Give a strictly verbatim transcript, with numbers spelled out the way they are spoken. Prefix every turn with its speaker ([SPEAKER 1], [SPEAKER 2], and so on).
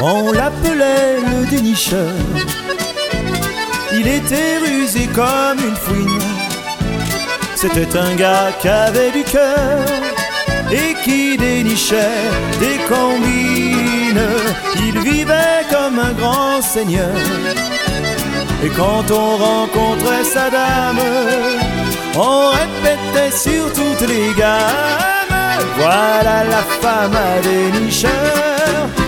[SPEAKER 1] On l'appelait le dénicheur. Il était rusé comme une fouine. C'était un gars qui avait du cœur et qui dénichait des combines. Il vivait comme un grand seigneur. Et quand on rencontrait sa dame, on répétait sur toutes les gammes: voilà la femme à dénicheur.